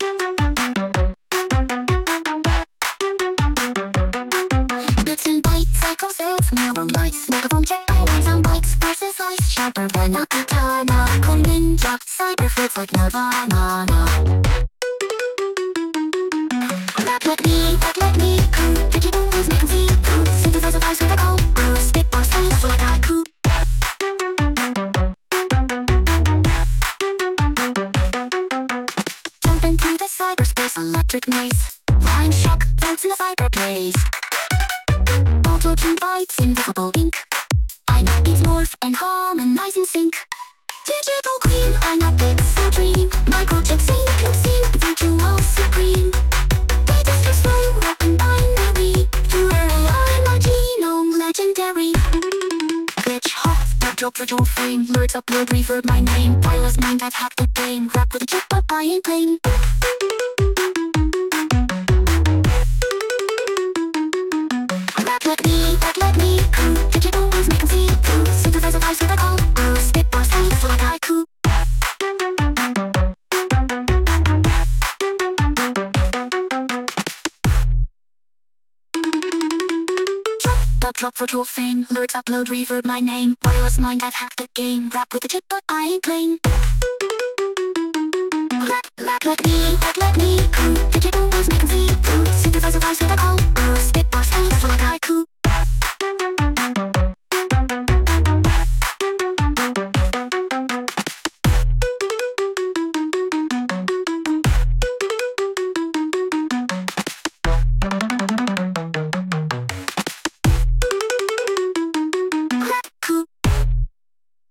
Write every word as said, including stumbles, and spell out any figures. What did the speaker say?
Bits and bytes, cycle sales, never lights. Megaphone check always on bikes versus ice. Sharper than a katana. Cool ninja, cyber fits like Nirvana. That let me, that let me cool. Digital moves make 'em see through. Synthesizer vibes with a cold brew. Spitball style like haiku. Jump into the cyberspace, electric maze. Line shock, bounce in the cyberblaze. Auto-tune bites, invisible ink. I know beats morph and harmonize in sync. Digital queen, I'm a big supreme. Microchip sync, sync, virtual supreme. Data so slow, open binary. Pure A I, my genome legendary. Glitch hot, backdrop virtual frame. Lyrics upload, reverb my name. Wireless mind, I've hacked the game. Rap with a chip, but I ain't playing. That let me, that let me cool. Digital moves make 'em see through. Synthesizer vibes with a cold brew. Spitball style like haiku. Drop, drop virtual fame. Lyrics upload, reverb my name. Wireless mind, I've hacked the game. Rap with a chip, but I ain't playing. That, that let me, that let me cool. Digital moves make 'em see through. Synthesizer vibes with